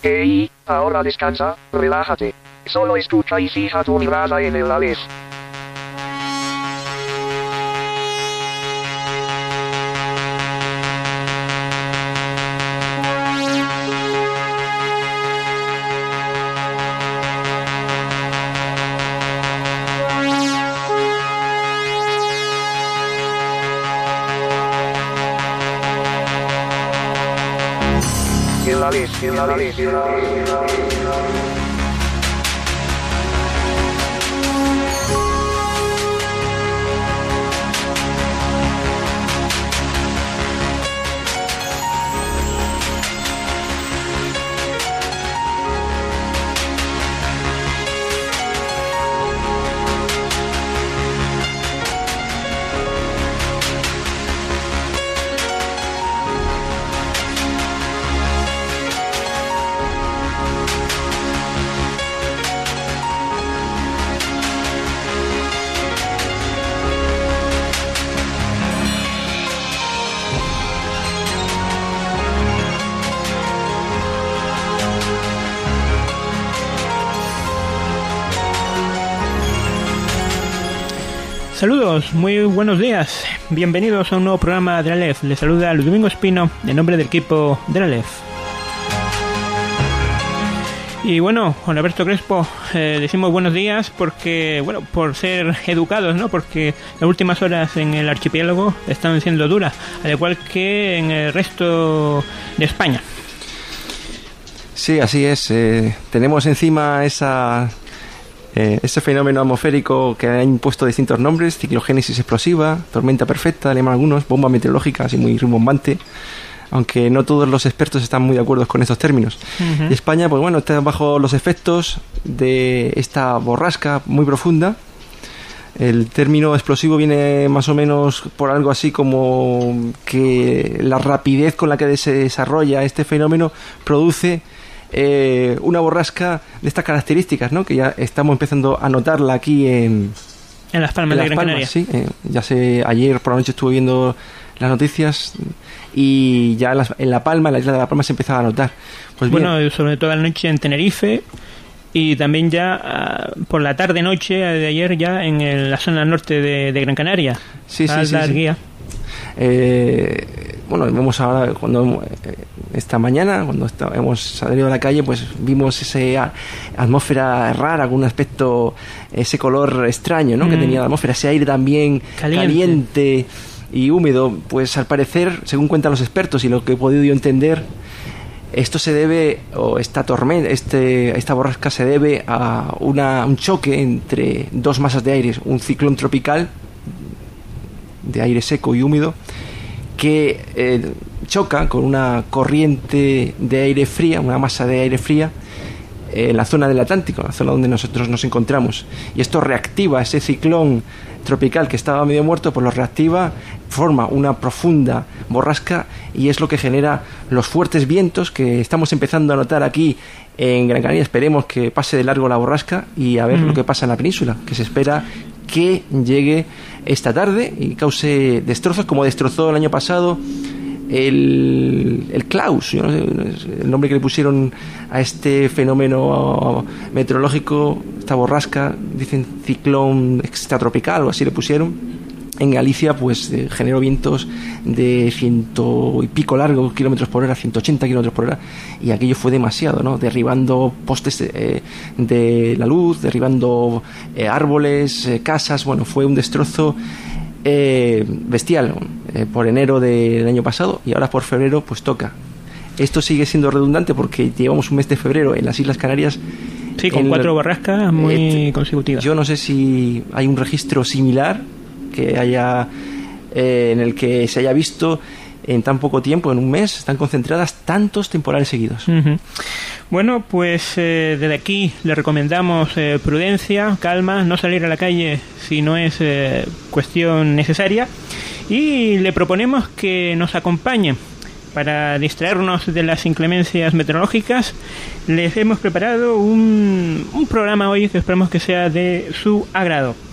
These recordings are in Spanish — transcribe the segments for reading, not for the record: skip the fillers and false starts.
Hey, ahora descansa, relájate. Solo escucha y fija tu mirada en el Aleph. El Aleph. Saludos, muy buenos días. Bienvenidos a un nuevo programa de la Aleph. Les saluda Luis Domingo Espino, en nombre del equipo de la Aleph. Y bueno, Juan Alberto Crespo, decimos buenos días porque, bueno, por ser educados, ¿no? Porque las últimas horas en el archipiélago están siendo duras, al igual que en el resto de España. Sí, así es. Tenemos encima ese fenómeno atmosférico que ha impuesto distintos nombres: ciclogénesis explosiva, tormenta perfecta, le llaman algunos, bomba meteorológica, así muy rimbombante, aunque no todos los expertos están muy de acuerdo con estos términos. Uh-huh. Y España, pues bueno, está bajo los efectos de esta borrasca muy profunda. El término explosivo viene más o menos por algo así como que la rapidez con la que se desarrolla este fenómeno produce una borrasca de estas características, ¿no? Que ya estamos empezando a notarla aquí en Las Palmas de Gran Canaria. Sí, ayer por la noche estuve viendo las noticias y ya en La Palma, en la isla de La Palma, se empezaba a notar. Pues bueno, bien, sobre todo la noche en Tenerife y también ya por la tarde-noche de ayer ya en la zona norte de Gran Canaria. Sí. Guía. Bueno, vemos ahora esta mañana, cuando hemos salido a la calle, pues vimos esa atmósfera rara, con un aspecto, ese color extraño, ¿no? Que tenía la atmósfera, ese aire también caliente y húmedo. Pues al parecer, según cuentan los expertos y lo que he podido yo entender, esto se debe, o esta tormenta, esta borrasca se debe a un choque entre dos masas de aire, un ciclón tropical de aire seco y húmedo que choca con una corriente de aire fría, una masa de aire fría en la zona del Atlántico, la zona donde nosotros nos encontramos, y esto reactiva ese ciclón tropical que estaba medio muerto, pues lo reactiva, forma una profunda borrasca y es lo que genera los fuertes vientos que estamos empezando a notar aquí en Gran Canaria. Esperemos que pase de largo la borrasca y a ver lo que pasa en la península, que se espera que llegue esta tarde y cause destrozos como destrozó el año pasado el Klaus, yo no sé, el nombre que le pusieron a este fenómeno meteorológico, esta borrasca, dicen ciclón extratropical o así le pusieron. En Galicia pues generó vientos de 100 y pico largos kilómetros por hora, 180 kilómetros por hora, y aquello fue demasiado, ¿no? Derribando postes de la luz, derribando árboles, casas. Bueno, fue un destrozo bestial por enero del año pasado, y ahora por febrero pues toca. Esto sigue siendo redundante porque llevamos un mes de febrero en las Islas Canarias. Sí, con 4 borrascas muy consecutivas. Yo no sé si hay un registro similar que haya en el que se haya visto en tan poco tiempo, en un mes, están concentradas tantos temporales seguidos. Uh-huh. Bueno, pues desde aquí le recomendamos prudencia, calma, no salir a la calle si no es cuestión necesaria, y le proponemos que nos acompañe para distraernos de las inclemencias meteorológicas. Les hemos preparado un programa hoy que esperamos que sea de su agrado.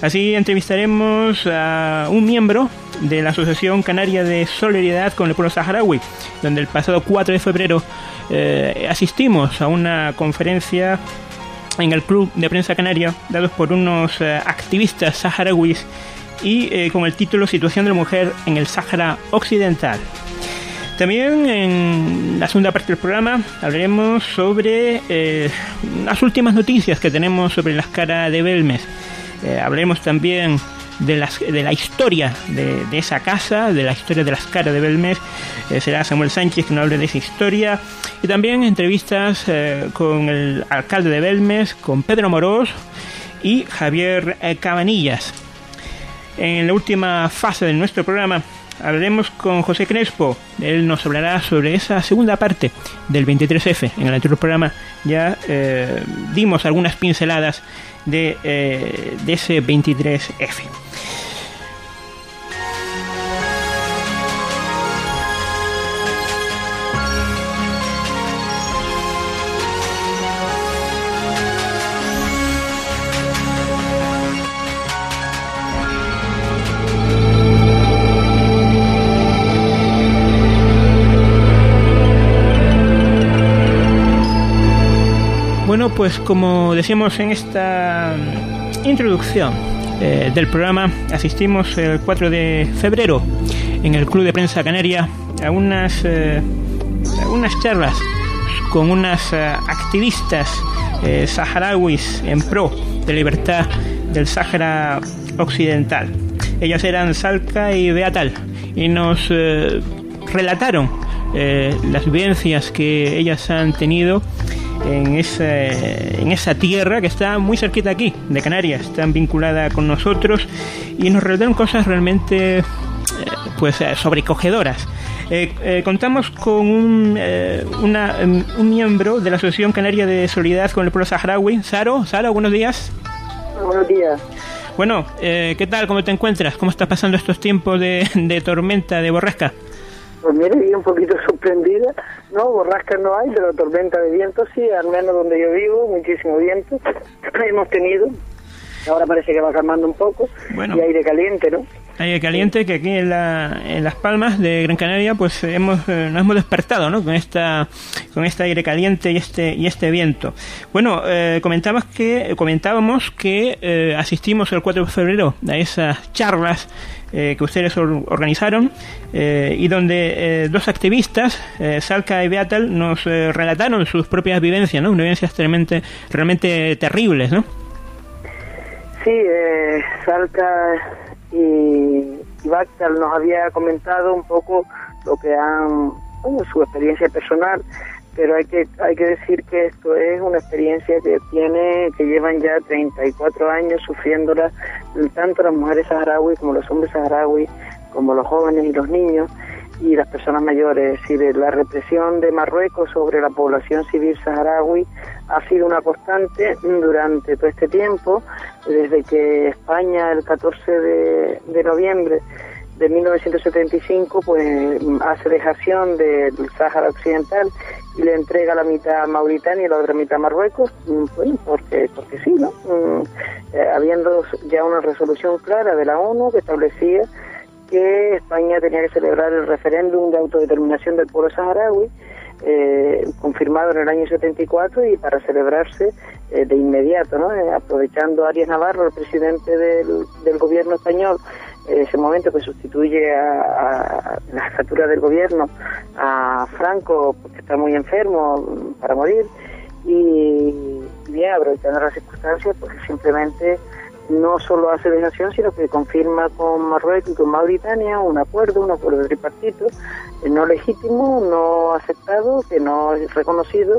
Así entrevistaremos a un miembro de la Asociación Canaria de Solidaridad con el Pueblo Saharaui, donde el pasado 4 de febrero asistimos a una conferencia en el Club de Prensa Canaria, dados por unos activistas saharauis y con el título Situación de la mujer en el Sáhara Occidental. También en la segunda parte del programa hablaremos sobre las últimas noticias que tenemos sobre la Skara de Belmes. Hablaremos también de la historia de esa casa, de la historia de la Skara de Belmes. Será Samuel Sánchez que nos hable de esa historia. Y también entrevistas con el alcalde de Belmes, con Pedro Amorós y Javier Cabanillas. En la última fase de nuestro programa hablaremos con José Crespo. Él nos hablará sobre esa segunda parte del 23F. En el anterior programa ya dimos algunas pinceladas de ese 23F. Bueno, pues como decíamos en esta introducción del programa, asistimos el 4 de febrero en el Club de Prensa Canaria a unas charlas con unas activistas saharauis en pro de libertad del Sáhara Occidental. Ellas eran Salka y Beatal y nos relataron las vivencias que ellas han tenido en esa tierra que está muy cerquita aquí, de Canarias, están vinculada con nosotros y nos relataron cosas realmente sobrecogedoras. Contamos con un miembro de la Asociación Canaria de Solidaridad con el Pueblo Saharaui. Saro, buenos días. Buenos días. Bueno, ¿qué tal? ¿Cómo te encuentras? ¿Cómo estás pasando estos tiempos de tormenta, de borrasca? Pues mire, un poquito sorprendida, ¿no? Borrascas no hay, pero tormenta de viento sí, al menos donde yo vivo, muchísimo viento hemos tenido. Ahora parece que va calmando un poco, bueno, y aire caliente, ¿no? Aire caliente que aquí en Las Palmas de Gran Canaria pues nos hemos despertado, ¿no? Con este aire caliente y este viento. Bueno, comentábamos que asistimos el 4 de febrero a esas charlas que ustedes organizaron y donde dos activistas, Salka y Beatal, nos relataron sus propias vivencias, ¿no? Unas vivencias realmente terribles, ¿no? Sí, Salka y Beatal nos había comentado un poco lo que su experiencia personal, pero hay que decir que esto es una experiencia que llevan ya 34 años sufriéndola tanto las mujeres saharauis como los hombres saharauis, como los jóvenes y los niños y las personas mayores. Es decir, la represión de Marruecos sobre la población civil saharaui ha sido una constante durante todo este tiempo, desde que España el 14 de noviembre de 1975 pues hace dejación del Sáhara Occidental y le entrega la mitad a Mauritania y la otra mitad a Marruecos, bueno, porque sí, ¿no? Habiendo ya una resolución clara de la ONU que establecía que España tenía que celebrar el referéndum de autodeterminación del pueblo saharaui, confirmado en el año 74 y para celebrarse de inmediato, ¿no? Aprovechando Arias Navarro, el presidente del gobierno español, ese momento que sustituye a la jefatura del gobierno a Franco, porque está muy enfermo para morir, y bien, aprovechando las circunstancias, porque simplemente no solo hace dejación, sino que confirma con Marruecos y con Mauritania un acuerdo tripartito, no legítimo, no aceptado, que no es reconocido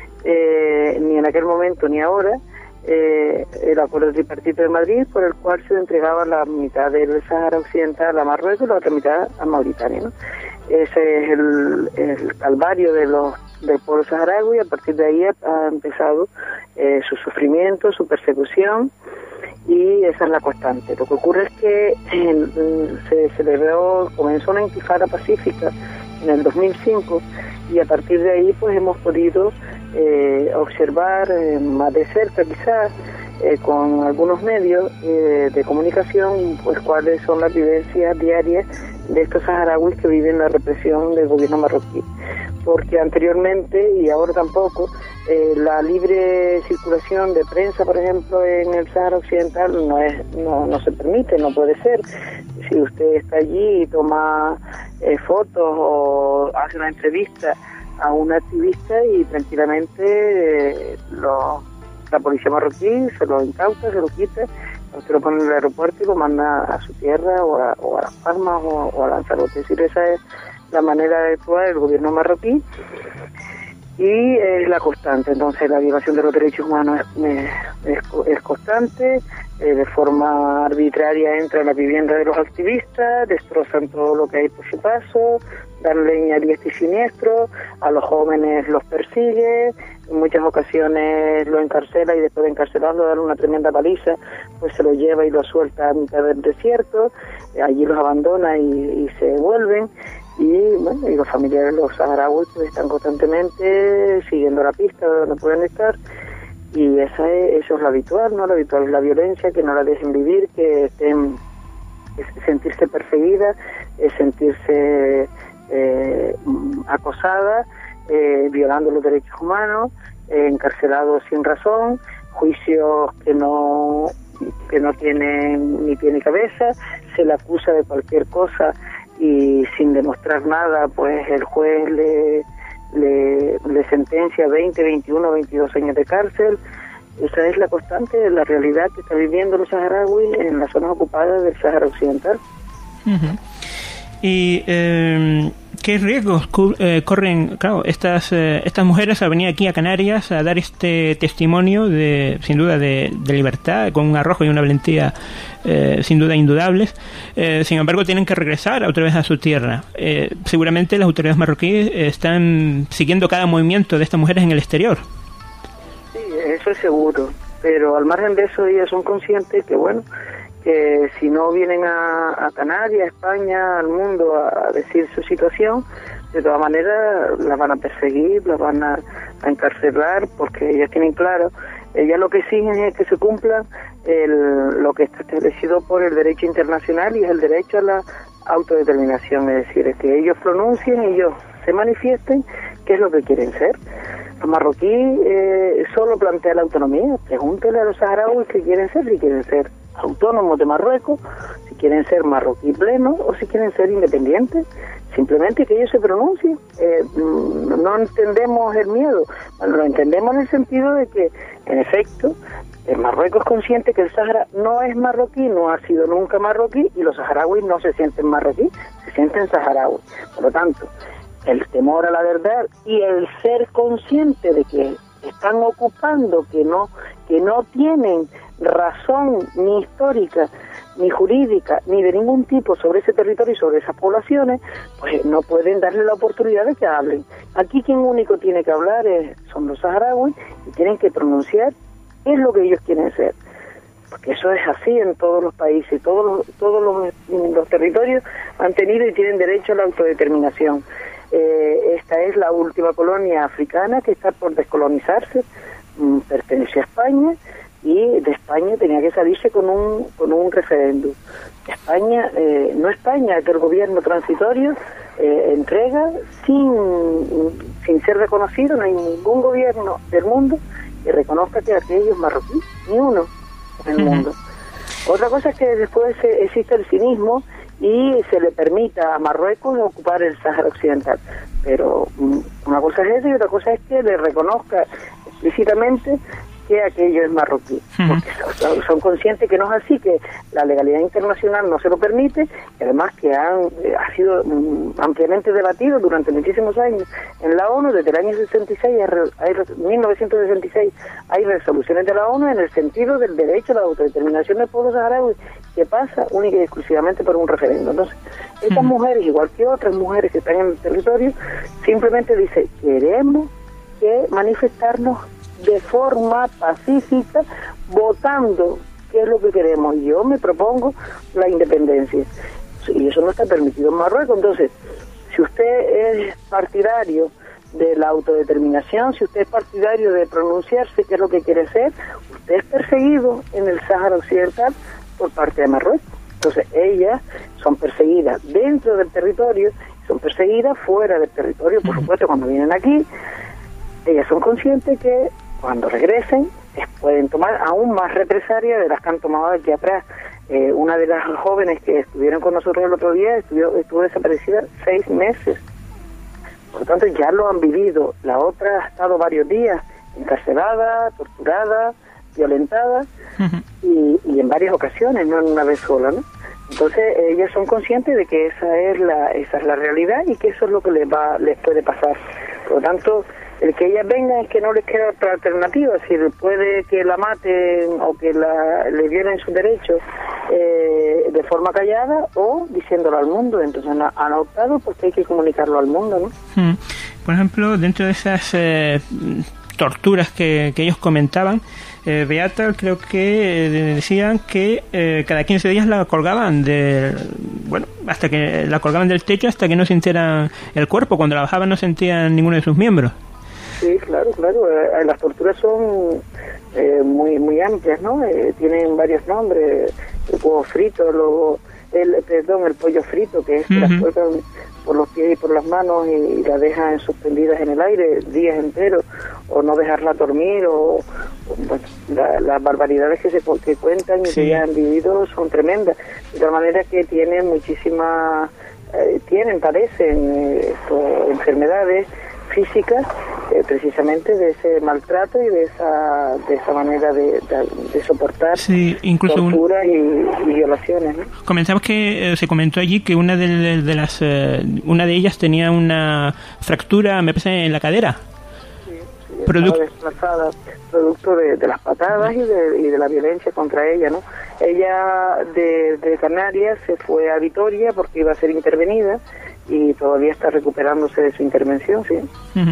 ni en aquel momento ni ahora, el acuerdo tripartito de Madrid, por el cual se entregaba la mitad del Sáhara Occidental a Marruecos y la otra mitad a Mauritania, ¿no? Ese es el calvario del pueblo saharaui, y a partir de ahí ha empezado su sufrimiento, su persecución, y esa es la constante. Lo que ocurre es que comenzó una intifada pacífica en el 2005, y a partir de ahí pues hemos podido observar más de cerca quizás con algunos medios de comunicación, pues cuáles son las vivencias diarias de estos saharauis que viven la represión del gobierno marroquí. Porque anteriormente, y ahora tampoco, la libre circulación de prensa, por ejemplo, en el Sáhara Occidental no se permite, no puede ser. Si usted está allí y toma fotos o hace una entrevista a un activista y tranquilamente la policía marroquí se lo incauta, se lo quita, se lo pone en el aeropuerto y lo manda a su tierra o a Las Palmas o a Lanzarote. Es decir, esa es la manera de actuar del gobierno marroquí y es la constante. Entonces la violación de los derechos humanos es constante. De forma arbitraria entran en la vivienda de los activistas, destrozan todo lo que hay por su paso, dan leña a diestro y siniestro, a los jóvenes los persigue, en muchas ocasiones lo encarcela y después de encarcelarlo, darle una tremenda paliza, pues se lo lleva y lo suelta a mitad del desierto, allí los abandona y se vuelven. Y bueno, y los familiares, los saharauis, pues están constantemente siguiendo la pista de donde pueden estar. Y eso es lo habitual, ¿no? Lo habitual es la violencia, que no la dejen vivir, que estén, sentirse perseguida, sentirse acosada, violando los derechos humanos, encarcelados sin razón, juicios que no tienen ni pie ni cabeza, se le acusa de cualquier cosa y sin demostrar nada, pues el juez le sentencia 20, 21, 22 años de cárcel. Esa es la constante de la realidad que están viviendo los saharauis en las zonas ocupadas del Sáhara Occidental. Uh-huh. ¿Y qué riesgos corren, claro, estas mujeres al venir aquí a Canarias a dar este testimonio sin duda de libertad, con un arrojo y una valentía sin duda indudables? Sin embargo, tienen que regresar otra vez a su tierra. Seguramente las autoridades marroquíes están siguiendo cada movimiento de estas mujeres en el exterior. Sí, eso es seguro, pero al margen de eso ellas son conscientes que, bueno, que si no vienen a Canarias, a España, al mundo a decir su situación, de todas maneras las van a perseguir, las van a encarcelar, porque ellas tienen claro, ellas lo que exigen es que se cumpla lo que está establecido por el derecho internacional y es el derecho a la autodeterminación, es decir, es que ellos pronuncien, ellos se manifiesten qué es lo que quieren ser. Los marroquíes solo plantean la autonomía, pregúntele a los saharauis qué quieren ser, si quieren ser autónomos de Marruecos, si quieren ser marroquí pleno o si quieren ser independientes, simplemente que ellos se pronuncien. No entendemos el miedo, bueno, lo entendemos en el sentido de que, en efecto, el Marruecos es consciente que el Sáhara no es marroquí, no ha sido nunca marroquí, y los saharauis no se sienten marroquí, se sienten saharauis. Por lo tanto, el temor a la verdad y el ser consciente de que están ocupando, que no tienen razón ni histórica, ni jurídica, ni de ningún tipo sobre ese territorio y sobre esas poblaciones, pues no pueden darle la oportunidad de que hablen. Aquí quien único tiene que hablar son los saharauis y tienen que pronunciar qué es lo que ellos quieren ser. Porque eso es así en todos los países, todos los territorios han tenido y tienen derecho a la autodeterminación. Esta es la última colonia africana que está por descolonizarse, pertenece a España, y de España tenía que salirse con un referéndum. España, no España, que el gobierno transitorio entrega sin ser reconocido, no hay ningún gobierno del mundo que reconozca que aquello es marroquí, ni uno en el mundo. Otra cosa es que después existe el cinismo y se le permita a Marruecos ocupar el Sáhara Occidental. Pero una cosa es eso y otra cosa es que le reconozca explícitamente que aquello es marroquí. Porque son conscientes que no es así, que la legalidad internacional no se lo permite, y además que ha sido ampliamente debatido durante muchísimos años en la ONU. Desde el año 1966 hay resoluciones de la ONU en el sentido del derecho a la autodeterminación del pueblo saharaui, que pasa única y exclusivamente por un referéndum. Entonces, estas mujeres, igual que otras mujeres que están en el territorio, simplemente dicen, queremos que manifestarnos de forma pacífica, votando qué es lo que queremos. Yo me propongo la independencia, y eso no está permitido en Marruecos. Entonces, si usted es partidario de la autodeterminación, si usted es partidario de pronunciarse, qué es lo que quiere hacer, usted es perseguido en el Sáhara Occidental por parte de Marruecos. Entonces ellas son perseguidas dentro del territorio, son perseguidas fuera del territorio, por supuesto cuando vienen aquí, ellas son conscientes que cuando regresen pueden tomar aún más represalias de las que han tomado aquí atrás. Una de las jóvenes que estuvieron con nosotros el otro día estuvo desaparecida 6 meses. Por lo tanto, ya lo han vivido. La otra ha estado varios días encarcelada, torturada, violentada, y en varias ocasiones, no en una vez sola, ¿no? Entonces, ellas son conscientes de que esa es la realidad y que eso es lo que les puede pasar. Por lo tanto, el que ellas vengan es que no les queda otra alternativa. Si puede que la maten o que le violen sus derechos de forma callada o diciéndolo al mundo. Entonces han optado porque hay que comunicarlo al mundo, ¿no? Por ejemplo, dentro de esas torturas que ellos comentaban, Beata, creo que decían que cada 15 días la colgaban hasta que la colgaban del techo hasta que no sintieran el cuerpo. Cuando la bajaban no sentían ninguno de sus miembros. Sí, claro. Las torturas son muy amplias, ¿no? Tienen varios nombres. El huevo frito, el pollo frito, que es que las cuelgan por los pies y por las manos y la dejan suspendidas en el aire días enteros, o no dejarla dormir, las barbaridades que cuentan y que ya han vivido son tremendas. De tal manera que tienen muchísimas, padecen enfermedades físicas precisamente de ese maltrato y de esa manera de soportar torturas y violaciones, ¿no? Comentamos que se comentó allí que una de ellas tenía una fractura, me parece, en la cadera. Estaba desplazada, producto de las patadas y de la violencia contra ella, ¿no? Ella de Canarias se fue a Vitoria porque iba a ser intervenida y todavía está recuperándose de su intervención, sí.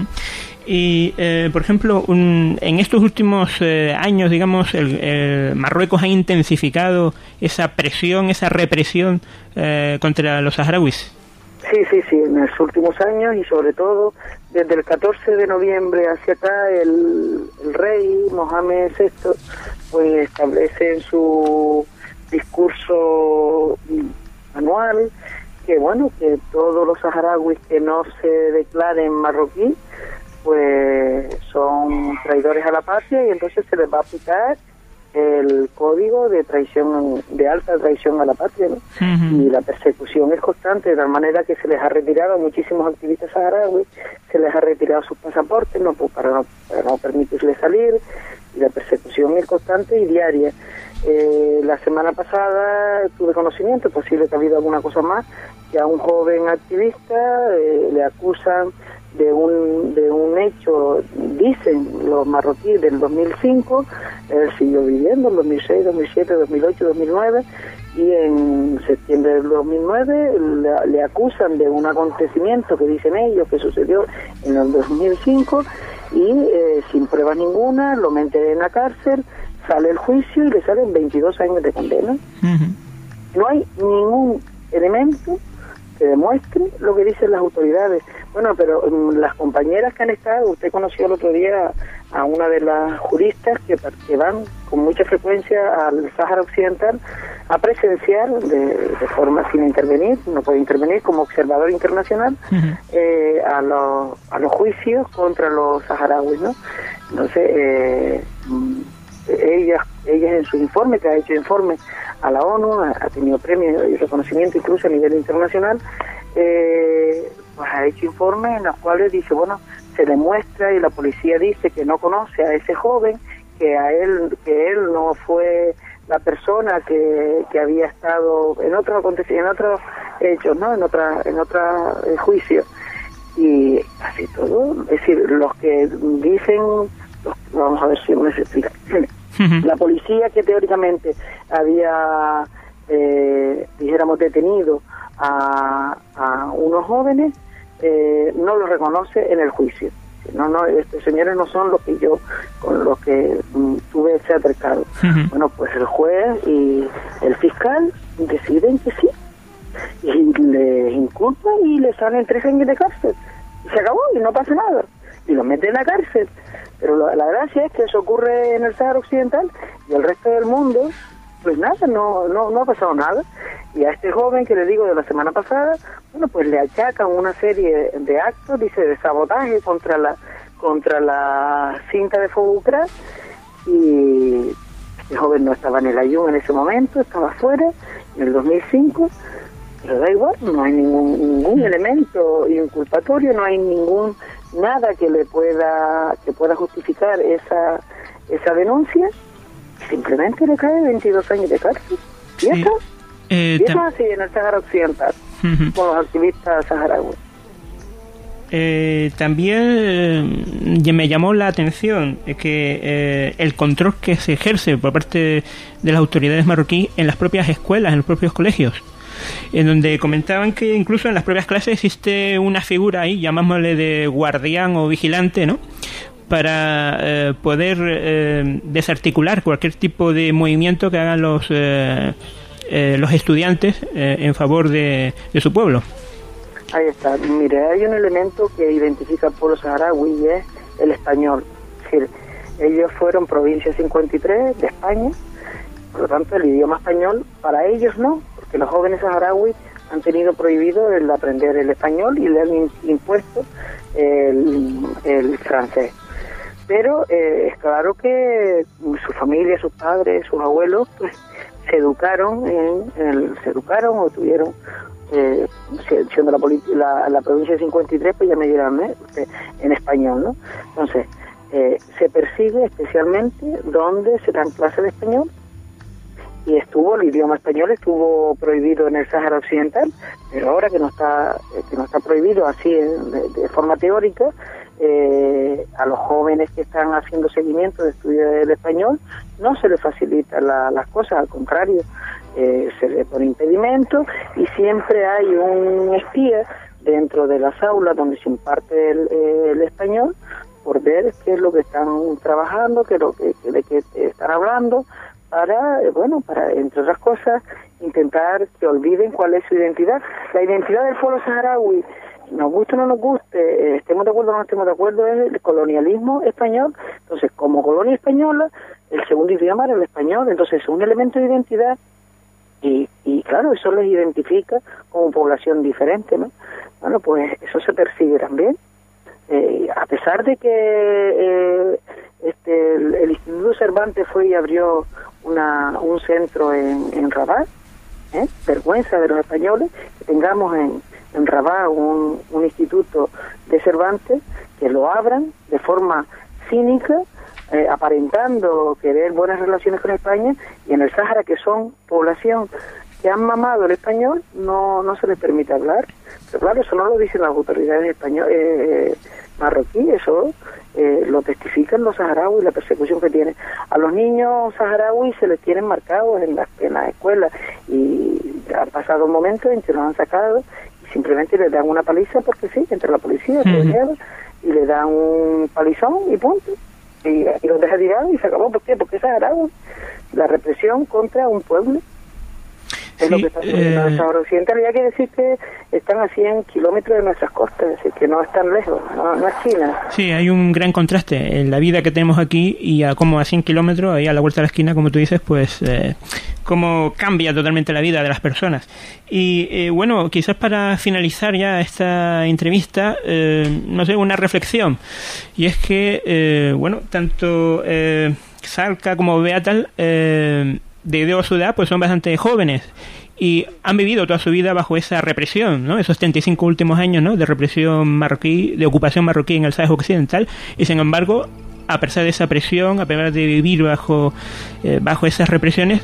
Y, por ejemplo, en estos últimos años, digamos, Marruecos ha intensificado esa presión, esa represión contra los saharauis. Sí, en los últimos años y sobre todo desde el 14 de noviembre hacia acá el rey Mohamed VI pues establece en su discurso anual que todos los saharauis que no se declaren marroquí pues son traidores a la patria y entonces se les va a aplicar el código de traición, de alta traición a la patria, ¿no? Y la persecución es constante, de tal manera que se les ha retirado a muchísimos activistas saharauis, se les ha retirado sus pasaportes para no permitirles salir, y la persecución es constante y diaria. La semana pasada tuve conocimiento, posible que ha habido alguna cosa más, que a un joven activista le acusan de un hecho, dicen los marroquíes, del 2005, él siguió viviendo en 2006, 2007, 2008, 2009, y en septiembre del 2009 le acusan de un acontecimiento que dicen ellos que sucedió en el 2005 y sin pruebas ninguna lo meten en la cárcel, sale el juicio y le salen 22 años de condena. No hay ningún elemento que demuestre lo que dicen las autoridades. Bueno, pero las compañeras que han estado, usted conoció el otro día a una de las juristas que van con mucha frecuencia al Sáhara Occidental a presenciar de forma sin intervenir, no puede intervenir como observador internacional a los juicios contra los saharauis, ¿no? Entonces, ella en su informe, que ha hecho informe a la ONU, ha tenido premios y reconocimiento incluso a nivel internacional, pues ha hecho informes en los cuales dice, se demuestra y la policía dice que no conoce a ese joven, que él no fue la persona que había estado en otros hechos, ¿no? En otra juicio, y así todo. Es decir, los que dicen, vamos a ver si me explica. La policía que teóricamente había, dijéramos, detenido a unos jóvenes, no lo reconoce en el juicio. No, estos señores no son los que con los que tuve ese altercado. Bueno, pues el juez y el fiscal deciden que sí, y les inculpan y les salen 3 años de cárcel. se acabó y no pasa nada. Y los meten en la cárcel. Pero la gracia es que eso ocurre en el Sáhara Occidental y el resto del mundo, pues nada, no ha pasado nada. Y a este joven que le digo de la semana pasada, bueno, pues le achacan una serie de actos, dice, de sabotaje contra la cinta de Fobucra, y el joven no estaba en el Ayun en ese momento, estaba afuera, en el 2005, pero da igual, no hay ningún elemento inculpatorio, no hay nada que pueda justificar esa denuncia. Simplemente le cae 22 años de cárcel. Y sí. eso es así en el Sáhara Occidental, con los activistas saharauis. También me llamó la atención que el control que se ejerce por parte de las autoridades marroquíes en las propias escuelas, en los propios colegios, en donde comentaban que incluso en las propias clases existe una figura ahí, llamámosle de guardián o vigilante, ¿no?, para poder desarticular cualquier tipo de movimiento que hagan los estudiantes en favor de su pueblo. Ahí está. Mire, hay un elemento que identifica al pueblo saharaui y es el español. Es decir, ellos fueron provincia 53 de España, por lo tanto el idioma español para ellos no, porque los jóvenes saharauis han tenido prohibido el aprender el español y le han impuesto el francés. Pero es claro que su familia, sus padres, sus abuelos, pues se educaron o tuvieron, siendo la provincia de 53, pues ya me dirán en español, ¿no? Entonces, se persigue especialmente donde se dan clases de español, y el idioma español estuvo prohibido en el Sáhara Occidental, pero ahora que no está prohibido así de forma teórica, a los jóvenes que están haciendo seguimiento de estudio del español no se les facilita las cosas, al contrario, se les pone impedimento, y siempre hay un espía dentro de las aulas donde se imparte el español, por ver qué es lo que están trabajando, de qué están hablando, para, entre otras cosas, intentar que olviden cuál es su identidad. La identidad del pueblo saharaui, nos guste o no nos guste, estemos de acuerdo o no estemos de acuerdo, es el colonialismo español. Entonces, como colonia española, el segundo idioma era el español, entonces es un elemento de identidad, y claro, eso les identifica como población diferente, ¿no? Bueno, pues eso se persigue también. A pesar de que el Instituto Cervantes fue y abrió un centro en Rabat, vergüenza de los españoles que tengamos en Rabat un instituto de Cervantes, que lo abran de forma cínica, aparentando querer buenas relaciones con España, y en el Sáhara, que son población que han mamado el español, no se les permite hablar. Pero claro, eso no lo dicen las autoridades marroquíes, eso lo testifican los saharauis, la persecución que tienen. A los niños saharauis se les tienen marcados en las escuelas, y ha pasado un momento en que los han sacado y simplemente les dan una paliza, porque sí, entre la policía se los lleva y le dan un palizón y punto. Y los deja tirados y se acabó. ¿Por qué? Porque es saharaui. La represión contra un pueblo es lo que está sucediendo en el Sáhara Occidental. Y hay que decir que están a 100 kilómetros de nuestras costas, es decir, que no están lejos, no es China. Sí, hay un gran contraste en la vida que tenemos aquí y como a 100 kilómetros, ahí a la vuelta de la esquina, como tú dices, pues cómo cambia totalmente la vida de las personas. Y bueno, quizás para finalizar ya esta entrevista, no sé, una reflexión. Y es que, tanto Salka como Beatal, de su edad, pues son bastante jóvenes y han vivido toda su vida bajo esa represión, ¿no? Esos 35 últimos años, ¿no?, de represión marroquí, de ocupación marroquí en el Sáhara Occidental, y sin embargo, a pesar de esa presión, a pesar de vivir bajo esas represiones,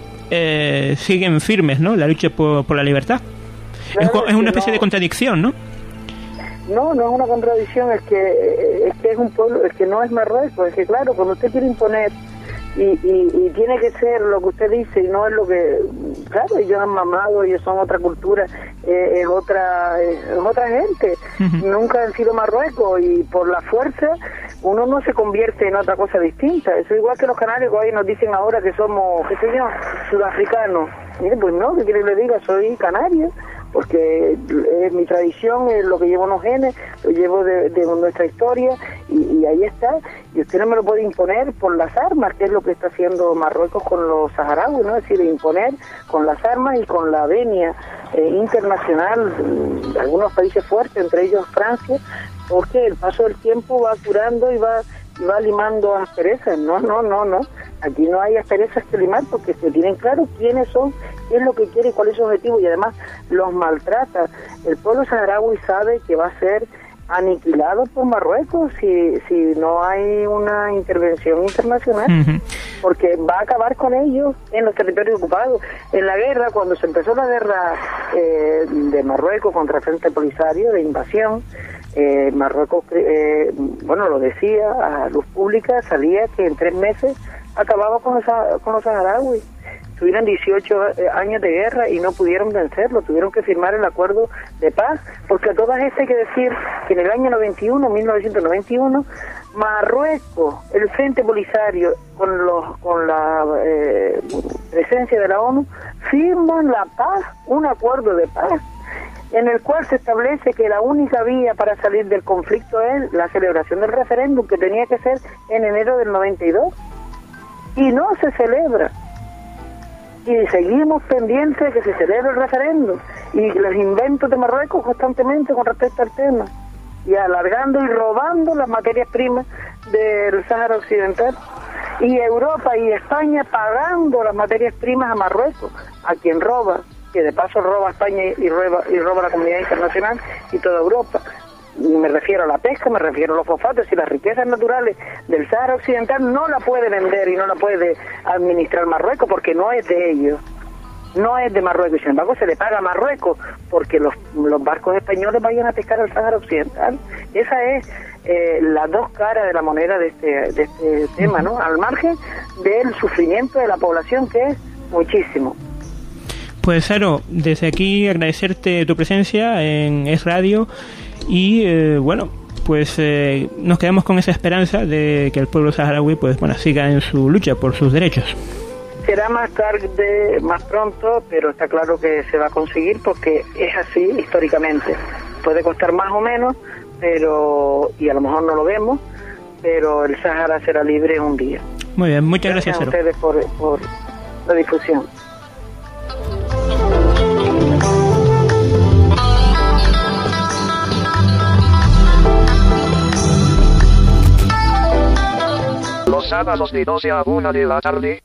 siguen firmes, ¿no?, la lucha por la libertad. Claro, es una especie de contradicción, ¿no? No es una contradicción, es que es un pueblo, es que no es Marruecos, es que claro, cuando usted quiere imponer y tiene que ser lo que usted dice y no es lo que, claro, ellos han mamado, ellos son otra cultura, es otra gente, nunca han sido Marruecos, y por la fuerza uno no se convierte en otra cosa distinta. Eso igual que los canarios que hoy nos dicen ahora que somos, qué sé yo, sudafricanos. Mire, pues no, ¿qué quiere que le diga? Soy canario, porque es mi tradición, es lo que llevo en los genes, lo llevo de nuestra historia, y ahí está. Y usted no me lo puede imponer por las armas, que es lo que está haciendo Marruecos con los saharauis, ¿no? Es decir, imponer con las armas y con la venia internacional de algunos países fuertes, entre ellos Francia, porque el paso del tiempo va curando y va limando asperezas. No. Aquí no hay asperezas que limar, porque se tienen claro quiénes son, qué es lo que quiere y cuál es su objetivo, y además los maltrata. El pueblo saharaui sabe que va a ser aniquilado por Marruecos si no hay una intervención internacional, porque va a acabar con ellos en los territorios ocupados. En la guerra, cuando se empezó la guerra de Marruecos contra el Frente Polisario de invasión, Marruecos, lo decía a luz pública, salía que en 3 meses acababa con los saharauis. Tuvieron 18 años de guerra y no pudieron vencerlo, tuvieron que firmar el acuerdo de paz, porque a todas estas hay que decir que en el año 1991, Marruecos, el Frente Polisario, con la presencia de la ONU, firman la paz, un acuerdo de paz, en el cual se establece que la única vía para salir del conflicto es la celebración del referéndum, que tenía que ser en enero del 92, y no se celebra. Y seguimos pendientes de que se celebre el referéndum, y los inventos de Marruecos constantemente con respecto al tema, y alargando y robando las materias primas del Sáhara Occidental, y Europa y España pagando las materias primas a Marruecos, a quien roba, que de paso roba a España y roba a la comunidad internacional y toda Europa. Me refiero a la pesca, me refiero a los fosfatos, y las riquezas naturales del Sáhara Occidental no la puede vender y no la puede administrar Marruecos, porque no es de ellos, no es de Marruecos, y sin embargo se le paga a Marruecos porque los barcos españoles vayan a pescar al Sáhara Occidental. Esa es las dos caras de la moneda de este tema, ¿no? Al margen del sufrimiento de la población, que es muchísimo. Pues Saro, desde aquí agradecerte tu presencia en Es Radio. Y nos quedamos con esa esperanza de que el pueblo saharaui siga en su lucha por sus derechos. Será más tarde, más pronto, pero está claro que se va a conseguir, porque es así históricamente. Puede costar más o menos, y a lo mejor no lo vemos, pero el Sahara será libre un día. Muy bien, muchas gracias a ustedes por la difusión. Los sábados de 12 a 1 de la tarde.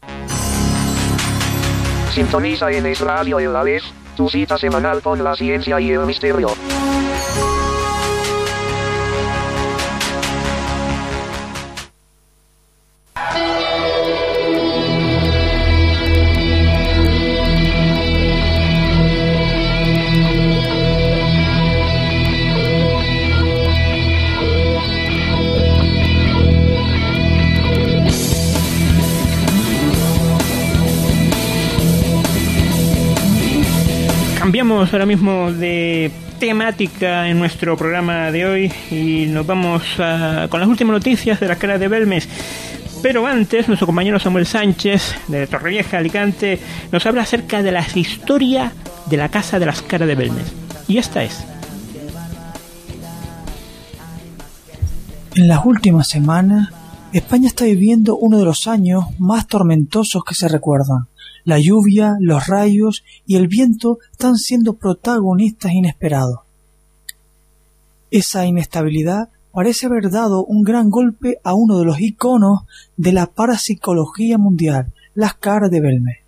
Sintoniza en Es Radio El Aleph, tu cita semanal con la ciencia y el misterio. Cambiamos ahora mismo de temática en nuestro programa de hoy y nos vamos con las últimas noticias de las caras de Belmes. Pero antes, nuestro compañero Samuel Sánchez, de Torrevieja, Alicante, nos habla acerca de la historia de la Casa de las Caras de Belmes. Y esta es. En las últimas semanas, España está viviendo uno de los años más tormentosos que se recuerdan. La lluvia, los rayos y el viento están siendo protagonistas inesperados. Esa inestabilidad parece haber dado un gran golpe a uno de los iconos de la parapsicología mundial, las caras de Belmes.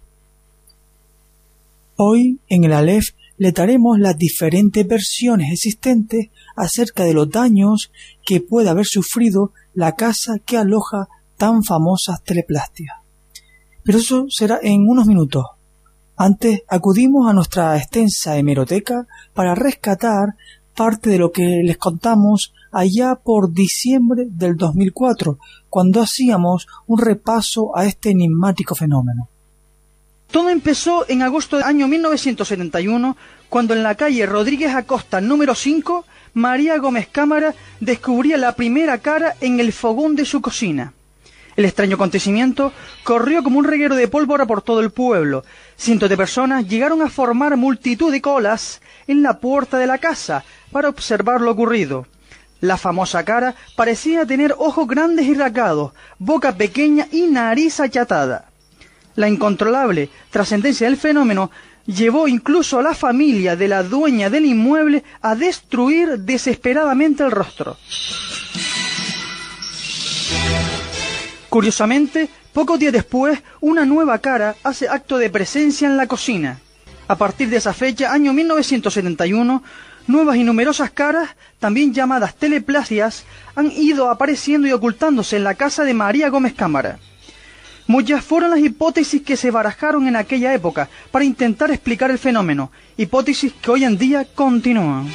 Hoy, en el Aleph, le daremos las diferentes versiones existentes acerca de los daños que puede haber sufrido la casa que aloja tan famosas teleplastias. Pero eso será en unos minutos. Antes acudimos a nuestra extensa hemeroteca para rescatar parte de lo que les contamos allá por diciembre del 2004, cuando hacíamos un repaso a este enigmático fenómeno. Todo empezó en agosto del año 1971, cuando en la calle Rodríguez Acosta número 5, María Gómez Cámara descubría la primera cara en el fogón de su cocina. El extraño acontecimiento corrió como un reguero de pólvora por todo el pueblo. Cientos de personas llegaron a formar multitud de colas en la puerta de la casa para observar lo ocurrido. La famosa cara parecía tener ojos grandes y rasgados, boca pequeña y nariz achatada. La incontrolable trascendencia del fenómeno llevó incluso a la familia de la dueña del inmueble a destruir desesperadamente el rostro. Curiosamente, pocos días después, una nueva cara hace acto de presencia en la cocina. A partir de esa fecha, año 1971, nuevas y numerosas caras, también llamadas teleplastias, han ido apareciendo y ocultándose en la casa de María Gómez Cámara. Muchas fueron las hipótesis que se barajaron en aquella época para intentar explicar el fenómeno, hipótesis que hoy en día continúan.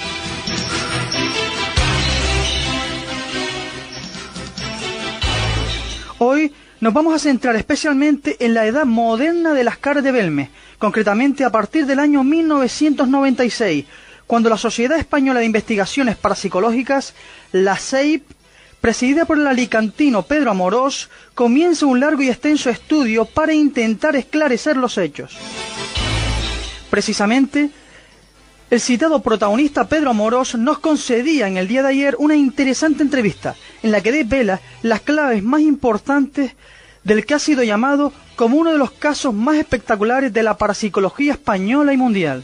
Hoy nos vamos a centrar especialmente en la edad moderna de las caras de Belmez, concretamente a partir del año 1996, cuando la Sociedad Española de Investigaciones Parapsicológicas, la SEIP, presidida por el alicantino Pedro Amorós, comienza un largo y extenso estudio para intentar esclarecer los hechos. Precisamente, el citado protagonista Pedro Amorós nos concedía en el día de ayer una interesante entrevista en la que desvela las claves más importantes del que ha sido llamado como uno de los casos más espectaculares de la parapsicología española y mundial.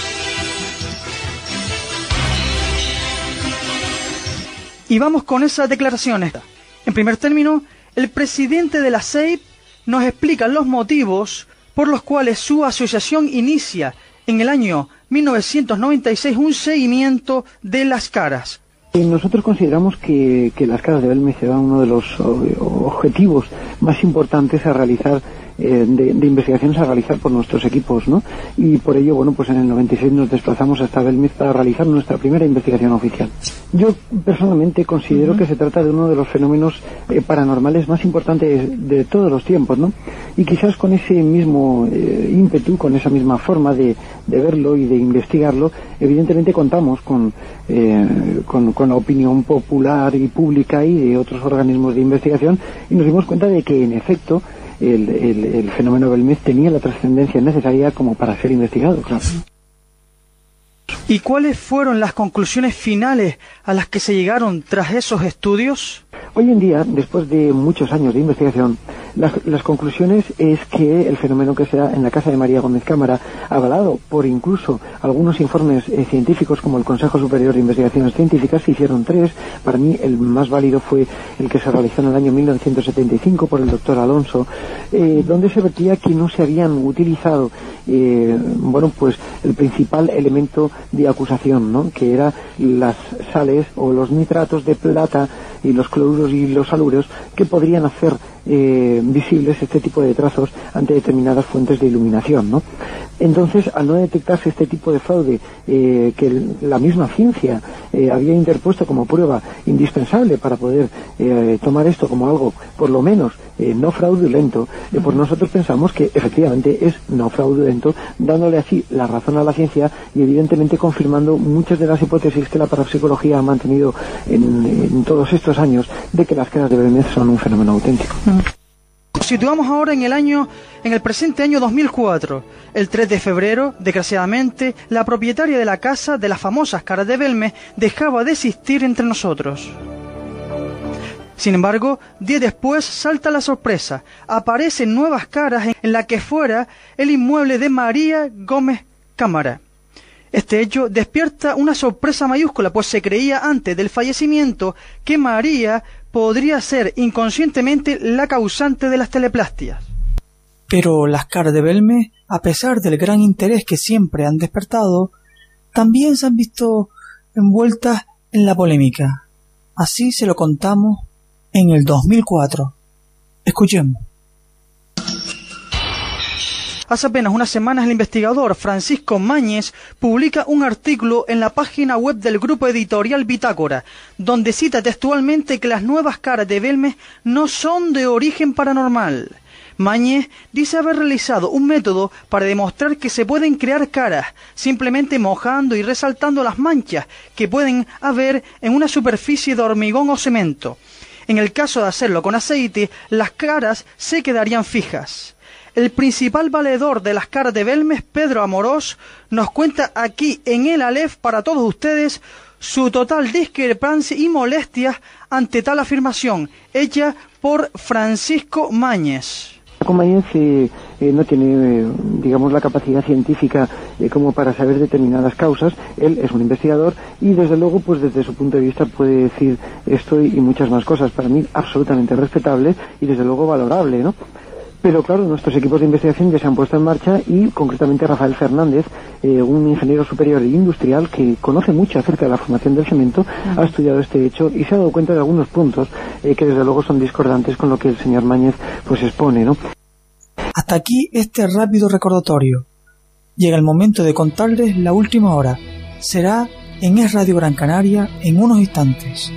Y vamos con esas declaraciones. En primer término, el presidente de la SEIP nos explica los motivos por los cuales su asociación inicia en el año 1996 un seguimiento de las caras. Nosotros consideramos que las caras de Belmez serán uno de los objetivos más importantes a realizar, de investigaciones a realizar por nuestros equipos, ¿no? Y por ello, bueno, pues en el 96 nos desplazamos hasta Belmez para realizar nuestra primera investigación oficial. Yo personalmente considero que se trata de uno de los fenómenos paranormales más importantes de todos los tiempos, ¿no? Y quizás con ese mismo ímpetu, con esa misma forma de verlo y de investigarlo, evidentemente contamos con la opinión popular y pública y de otros organismos de investigación, y nos dimos cuenta de que en efecto el fenómeno Belmez tenía la trascendencia necesaria como para ser investigado, claro. ¿Y cuáles fueron las conclusiones finales a las que se llegaron tras esos estudios? Hoy en día, después de muchos años de investigación, las conclusiones es que el fenómeno que se da en la casa de María Gómez Cámara, avalado por incluso algunos informes científicos como el Consejo Superior de Investigaciones Científicas, se hicieron 3. Para mí el más válido fue el que se realizó en el año 1975 por el doctor Alonso, donde se vertía que no se habían utilizado pues el principal elemento de acusación, ¿no? Que era las sales o los nitratos de plata y los cloruros y los salúreos que podrían hacer visibles este tipo de trazos ante determinadas fuentes de iluminación, ¿no? Entonces, al no detectarse este tipo de fraude que la misma ciencia había interpuesto como prueba indispensable para poder tomar esto como algo, por lo menos, no fraudulento, pues nosotros pensamos que efectivamente es no fraudulento, dándole así la razón a la ciencia y evidentemente confirmando muchas de las hipótesis que la parapsicología ha mantenido en todos estos años de que las caras de Belmez son un fenómeno auténtico. Situamos ahora en el presente año 2004. El 3 de febrero, desgraciadamente, la propietaria de la casa de las famosas caras de Belmez dejaba de existir entre nosotros. Sin embargo, días después salta la sorpresa. Aparecen nuevas caras en la que fuera el inmueble de María Gómez Cámara. Este hecho despierta una sorpresa mayúscula, pues se creía antes del fallecimiento que María podría ser inconscientemente la causante de las teleplastias. Pero las caras de Belmez, a pesar del gran interés que siempre han despertado, también se han visto envueltas en la polémica. Así se lo contamos en el 2004. Escuchemos. Hace apenas unas semanas el investigador Francisco Mañez publica un artículo en la página web del grupo editorial Bitácora, donde cita textualmente que las nuevas caras de Belmez no son de origen paranormal. Mañez dice haber realizado un método para demostrar que se pueden crear caras, simplemente mojando y resaltando las manchas que pueden haber en una superficie de hormigón o cemento. En el caso de hacerlo con aceite, las caras se quedarían fijas. El principal valedor de las caras de Belmes, Pedro Amorós, nos cuenta aquí en el Aleph para todos ustedes su total discrepancia y molestia ante tal afirmación, hecha por Francisco Mañez. Mañez no tiene, digamos, la capacidad científica como para saber determinadas causas. Él es un investigador y, desde luego, pues desde su punto de vista puede decir esto y muchas más cosas. Para mí, absolutamente respetable y, desde luego, valorable, ¿no? Pero claro, nuestros equipos de investigación ya se han puesto en marcha y concretamente Rafael Fernández, un ingeniero superior e industrial que conoce mucho acerca de la formación del cemento, ha estudiado este hecho y se ha dado cuenta de algunos puntos que desde luego son discordantes con lo que el señor Mañez pues expone, ¿no? Hasta aquí este rápido recordatorio. Llega el momento de contarles la última hora. Será en Es Radio Gran Canaria en unos instantes.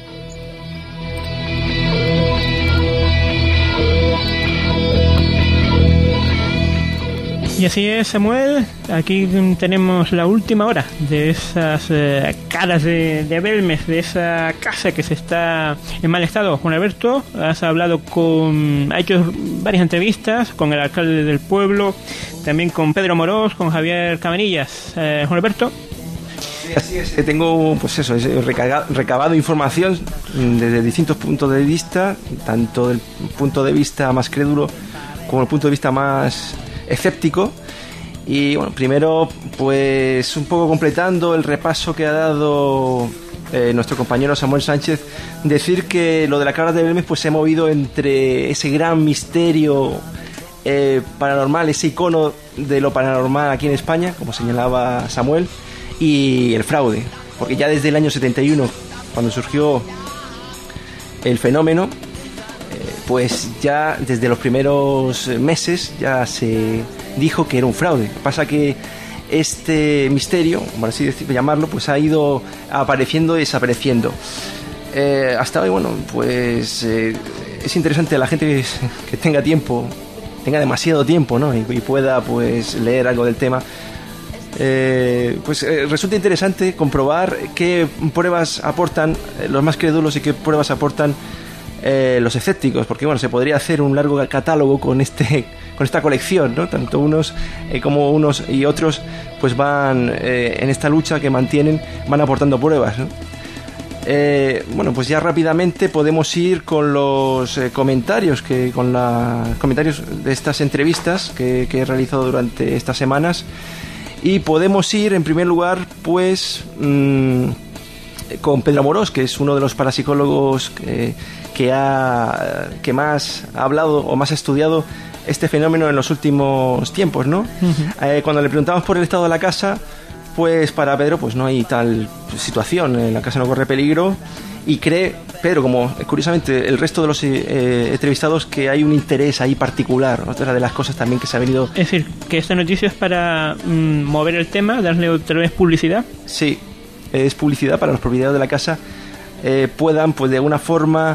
Y así es, Samuel, aquí tenemos la última hora de esas caras de Belmes, de esa casa que se está en mal estado. Juan Alberto, has hecho varias entrevistas con el alcalde del pueblo, también con Pedro Amorós, con Javier Cabanillas. Juan Alberto. Sí, así es. Tengo, pues eso, recabado información desde distintos puntos de vista, tanto del punto de vista más crédulo como el punto de vista más escéptico. Y bueno, primero pues un poco completando el repaso que ha dado nuestro compañero Samuel Sánchez, decir que lo de la cara de Belmes pues se ha movido entre ese gran misterio paranormal, ese icono de lo paranormal aquí en España, como señalaba Samuel, y el fraude, porque ya desde el año 71, cuando surgió el fenómeno, pues ya desde los primeros meses ya se dijo que era un fraude. Pasa que este misterio, por así llamarlo, pues ha ido apareciendo y desapareciendo. Hasta hoy, bueno, pues es interesante a la gente que tenga tiempo, tenga demasiado tiempo, ¿no? Y pueda pues leer algo del tema. Resulta interesante comprobar qué pruebas aportan los más crédulos y qué pruebas aportan los escépticos, porque bueno, se podría hacer un largo catálogo con esta colección, ¿no? Tanto unos como unos y otros pues van en esta lucha que mantienen, van aportando pruebas, ¿no? Pues ya rápidamente podemos ir con los comentarios de estas entrevistas que he realizado durante estas semanas, y podemos ir en primer lugar pues con Pedro Amorós, que es uno de los parapsicólogos que más ha hablado o más ha estudiado este fenómeno en los últimos tiempos, ¿no? Uh-huh. Cuando le preguntamos por el estado de la casa, pues para Pedro pues no hay tal situación, la casa no corre peligro, y cree Pedro, como curiosamente el resto de los entrevistados, que hay un interés ahí particular. Otra de las cosas también que se ha venido... Es decir, que esta noticia es para mover el tema, darle otra vez publicidad. Sí, es publicidad para los propietarios de la casa, puedan pues de alguna forma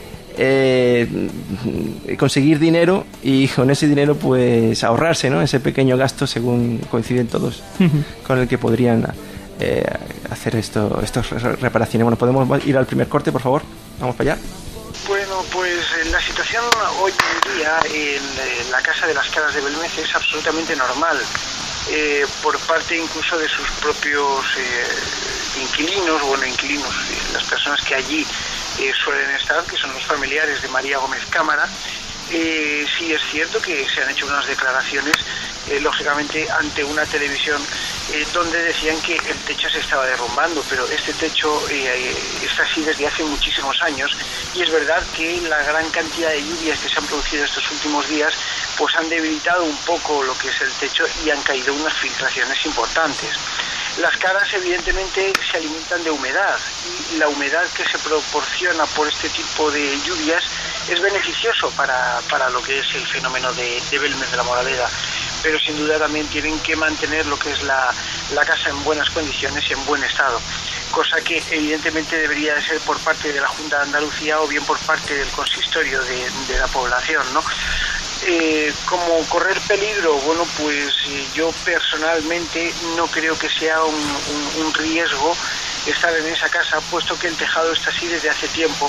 conseguir dinero y con ese dinero pues ahorrarse, ¿no? Ese pequeño gasto, según coinciden todos, con el que podrían hacer estas reparaciones. Bueno, podemos ir al primer corte, por favor. Vamos para allá. Bueno, pues la situación hoy en día en la Casa de las Caras de Belmez es absolutamente normal, por parte incluso de sus propios inquilinos, las personas que allí suelen estar, que son los familiares de María Gómez Cámara. Sí es cierto que se han hecho unas declaraciones, lógicamente ante una televisión, donde decían que el techo se estaba derrumbando, pero este techo está así desde hace muchísimos años, y es verdad que la gran cantidad de lluvias que se han producido estos últimos días pues han debilitado un poco lo que es el techo y han caído unas filtraciones importantes. Las caras evidentemente se alimentan de humedad, y la humedad que se proporciona por este tipo de lluvias es beneficioso para lo que es el fenómeno de Belmez de la Moraleda, pero sin duda también tienen que mantener lo que es la casa en buenas condiciones y en buen estado, cosa que evidentemente debería de ser por parte de la Junta de Andalucía o bien por parte del consistorio de la población, ¿no? Como correr peligro, bueno, pues yo personalmente no creo que sea un riesgo estar en esa casa, puesto que el tejado está así desde hace tiempo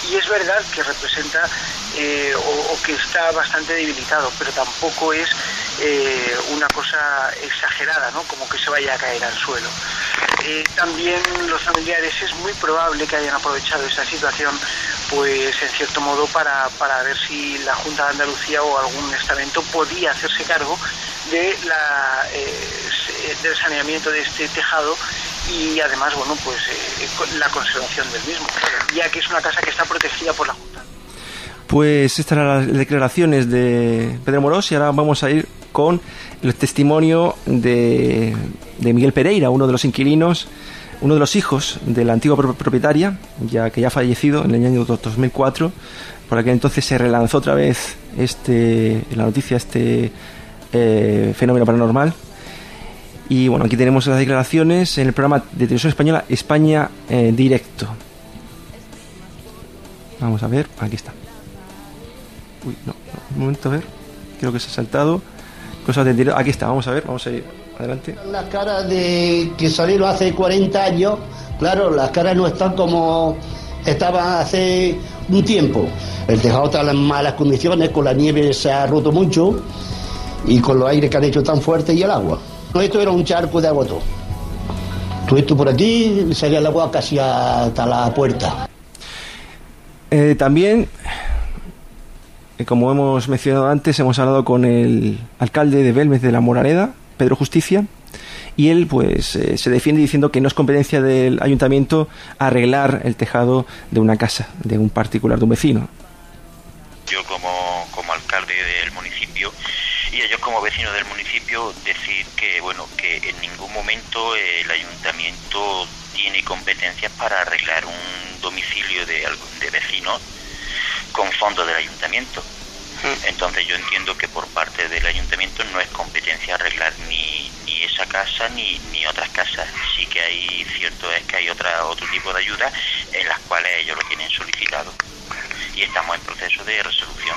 y es verdad que representa o que está bastante debilitado, pero tampoco es una cosa exagerada, ¿no? Como que se vaya a caer al suelo. También los familiares es muy probable que hayan aprovechado esa situación, pues en cierto modo para ver si la Junta de Andalucía o algún estamento podía hacerse cargo de del saneamiento de este tejado y además, bueno, pues la conservación del mismo, ya que es una casa que está protegida por la Junta. Pues estas eran las declaraciones de Pedro Amorós y ahora vamos a ir con el testimonio de Miguel Pereira, uno de los inquilinos, uno de los hijos de la antigua propietaria, ya que ya ha fallecido en el año 2004. Por aquel entonces se relanzó otra vez la noticia, fenómeno paranormal. Y bueno, aquí tenemos las declaraciones en el programa de televisión española España Directo. Vamos a ver, aquí está. Uy, no, un momento, a ver. Creo que se ha saltado. Cosas de directo. Aquí está, vamos a ver, vamos a ir adelante. Las caras de que salieron hace 40 años, claro, las caras no están como estaban hace un tiempo. El tejado está en malas condiciones, con la nieve se ha roto mucho y con los aires que han hecho tan fuertes y el agua. Esto era un charco de agua todo. Todo esto por aquí salía el agua casi hasta la puerta. También, como hemos mencionado antes, hemos hablado con el alcalde de Belmez de la Moraleda, Pedro Justicia, y él pues se defiende diciendo que no es competencia del ayuntamiento arreglar el tejado de una casa, de un particular, de un vecino. Yo como alcalde del municipio y ellos como vecinos del municipio decir que que en ningún momento el ayuntamiento tiene competencias para arreglar un domicilio de vecinos con fondos del ayuntamiento. Entonces yo entiendo que por parte del ayuntamiento no es competencia arreglar ni esa casa ni otras casas. Sí que hay que hay otro tipo de ayudas en las cuales ellos lo tienen solicitado y estamos en proceso de resolución.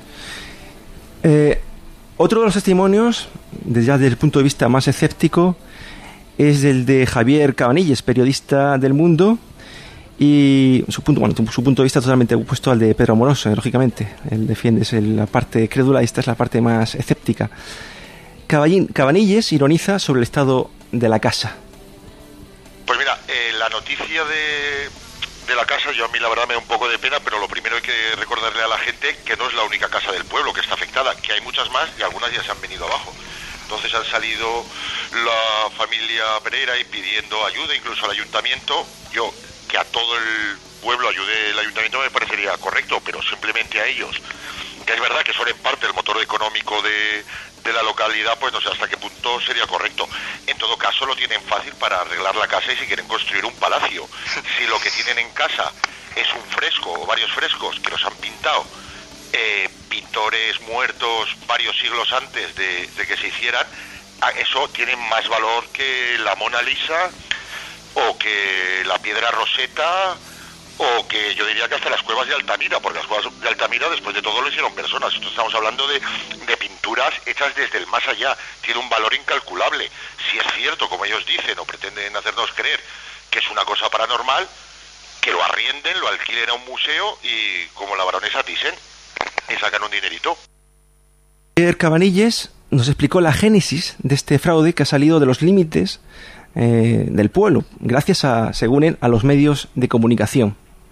Otro de los testimonios, desde el punto de vista más escéptico, es el de Javier Cabanilles, periodista del Mundo, y su punto de vista totalmente opuesto al de Pedro Amorós, lógicamente. Él defiende la parte crédula y esta es la parte más escéptica. Cabanilles ironiza sobre el estado de la casa. Pues mira, la noticia de la casa, yo a mí la verdad me da un poco de pena, pero lo primero hay que recordarle a la gente que no es la única casa del pueblo que está afectada, que hay muchas más y algunas ya se han venido abajo. Entonces han salido la familia Pereira y pidiendo ayuda incluso al ayuntamiento. Yo, que a todo el pueblo ayude el ayuntamiento me parecería correcto, pero simplemente a ellos, que es verdad que son en parte el motor económico de la localidad, pues no sé hasta qué punto sería correcto. En todo caso lo tienen fácil para arreglar la casa y si quieren construir un palacio. Si lo que tienen en casa es un fresco o varios frescos que los han pintado pintores muertos varios siglos antes de que se hicieran, eso tiene más valor que la Mona Lisa o que la piedra Rosetta o que yo diría que hasta las cuevas de Altamira, porque las cuevas de Altamira después de todo lo hicieron personas. Entonces estamos hablando de pinturas hechas desde el más allá, tiene un valor incalculable. Si es cierto, como ellos dicen o pretenden hacernos creer que es una cosa paranormal, que lo arrienden, lo alquilen a un museo y como la baronesa Thyssen y sacan un dinerito. Cabanilles nos explicó la génesis de este fraude que ha salido de los límites del pueblo, gracias según él, a los medios de comunicación.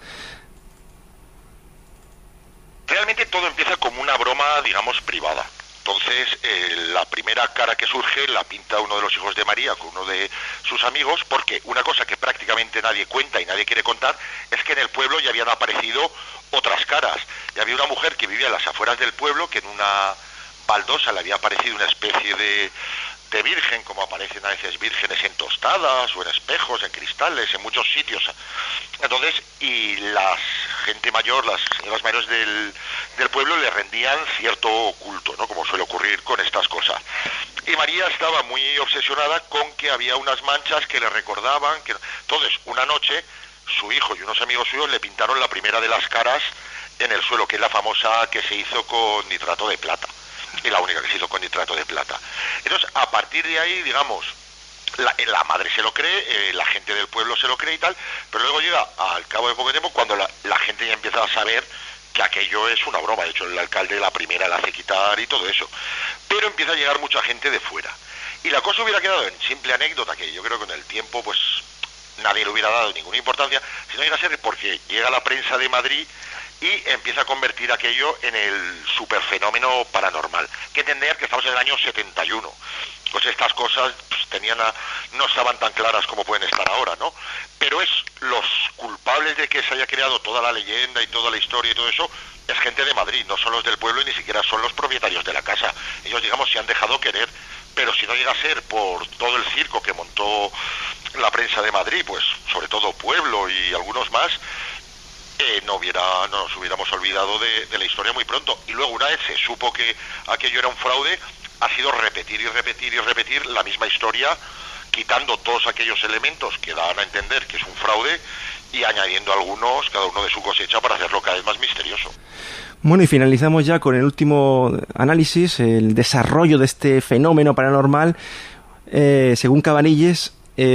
Realmente todo empieza como una broma, digamos, privada. Entonces, la primera cara que surge la pinta uno de los hijos de María con uno de sus amigos, porque una cosa que prácticamente nadie cuenta y nadie quiere contar es que en el pueblo ya habían aparecido otras caras. Ya había una mujer que vivía en las afueras del pueblo, que en una baldosa le había aparecido una especie de virgen, como aparecen a veces vírgenes en tostadas o en espejos, en cristales, en muchos sitios. Entonces, y la gente mayor, las señoras mayores del pueblo le rendían cierto culto, ¿no? Como suele ocurrir con estas cosas. Y María estaba muy obsesionada con que había unas manchas que le recordaban que... Entonces, una noche, su hijo y unos amigos suyos le pintaron la primera de las caras en el suelo, que es la famosa que se hizo con nitrato de plata. Y la única que se hizo con nitrato de plata. Entonces, a partir de ahí, digamos, la madre se lo cree, la gente del pueblo se lo cree y tal, pero luego llega al cabo de poco tiempo cuando la gente ya empieza a saber que aquello es una broma. De hecho, el alcalde la primera la hace quitar y todo eso, pero empieza a llegar mucha gente de fuera y la cosa hubiera quedado en simple anécdota que yo creo que con el tiempo pues nadie le hubiera dado ninguna importancia, sino llega a ser porque llega la prensa de Madrid y empieza a convertir aquello en el superfenómeno paranormal, que entender que estamos en el año 71, pues estas cosas pues, no estaban tan claras como pueden estar ahora, ¿no? Pero los culpables de que se haya creado toda la leyenda y toda la historia y todo eso, es gente de Madrid, no son los del pueblo y ni siquiera son los propietarios de la casa. Ellos, digamos, se han dejado querer, pero si no llega a ser por todo el circo que montó la prensa de Madrid, pues sobre todo Pueblo y algunos más, no nos hubiéramos olvidado de la historia muy pronto. Y luego, una vez se supo que aquello era un fraude, ha sido repetir y repetir y repetir la misma historia, quitando todos aquellos elementos que dan a entender que es un fraude y añadiendo algunos, cada uno de su cosecha, para hacerlo cada vez más misterioso. Bueno, y finalizamos ya con el último análisis, el desarrollo de este fenómeno paranormal. Según Cabanilles,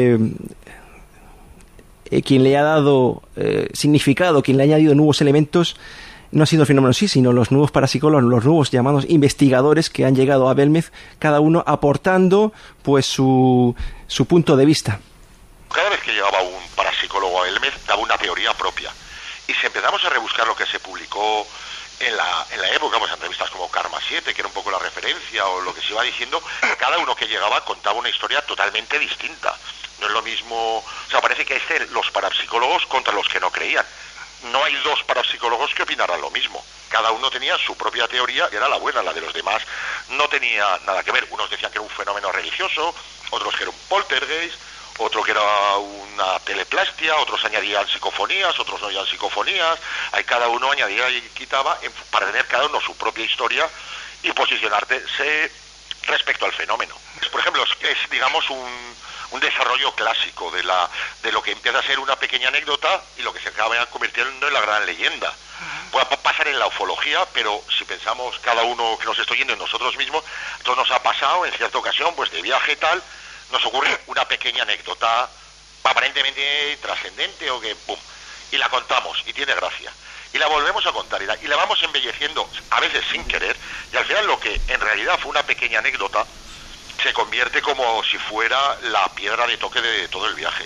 quien le ha dado significado, quien le ha añadido nuevos elementos, no ha sido el fenómeno sí, sino los nuevos parapsicólogos, los nuevos llamados investigadores que han llegado a Belmez, cada uno aportando pues su punto de vista. Cada vez que llegaba un parapsicólogo a Belmez daba una teoría propia. Y si empezamos a rebuscar lo que se publicó en la época, pues entrevistas como Karma 7, que era un poco la referencia, o lo que se iba diciendo, cada uno que llegaba contaba una historia totalmente distinta. No es lo mismo, o sea, parece que los parapsicólogos contra los que no creían. No hay dos parapsicólogos que opinaran lo mismo. Cada uno tenía su propia teoría y era la buena, la de los demás no tenía nada que ver. Unos decían que era un fenómeno religioso, otros que era un poltergeist, otro que era una teleplastia, otros añadían psicofonías, otros no añadían psicofonías. Ahí cada uno añadía y quitaba para tener cada uno su propia historia y posicionarse respecto al fenómeno. Por ejemplo, es digamos un desarrollo clásico de lo que empieza a ser una pequeña anécdota y lo que se acaba convirtiendo en la gran leyenda. Puede pasar en la ufología, pero si pensamos cada uno que nos está oyendo en nosotros mismos, a todos nos ha pasado en cierta ocasión, pues de viaje tal, nos ocurre una pequeña anécdota aparentemente trascendente o que pum, y la contamos y tiene gracia. Y la volvemos a contar y la vamos embelleciendo, a veces sin querer, y al final lo que en realidad fue una pequeña anécdota se convierte como si fuera la piedra de toque de todo el viaje.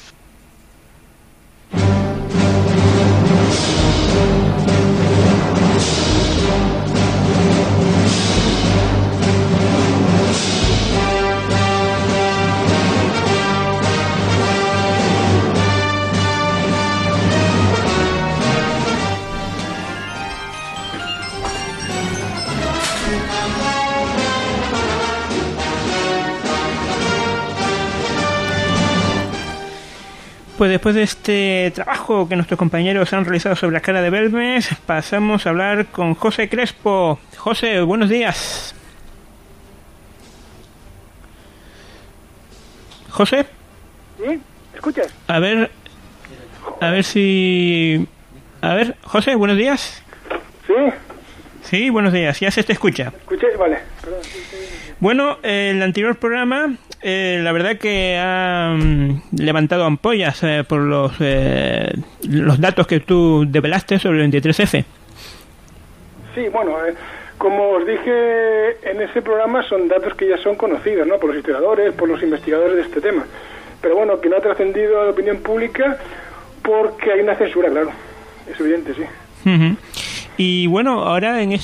Pues después de este trabajo que nuestros compañeros han realizado sobre la cara de Belmez, pasamos a hablar con José Crespo. José, buenos días. José. ¿Sí? ¿Escuchas? A ver si... A ver, José, buenos días. Sí. Sí, buenos días, ya se te escucha. Escuché, vale. Perdón. Bueno, el anterior programa, la verdad que ha levantado ampollas por los datos que tú develaste sobre el 23F. Sí, bueno, como os dije en ese programa, son datos que ya son conocidos, ¿no? Por los historiadores, por los investigadores de este tema. Pero bueno, que no ha trascendido a la opinión pública porque hay una censura, claro. Es evidente, sí. Uh-huh. Y bueno, ahora en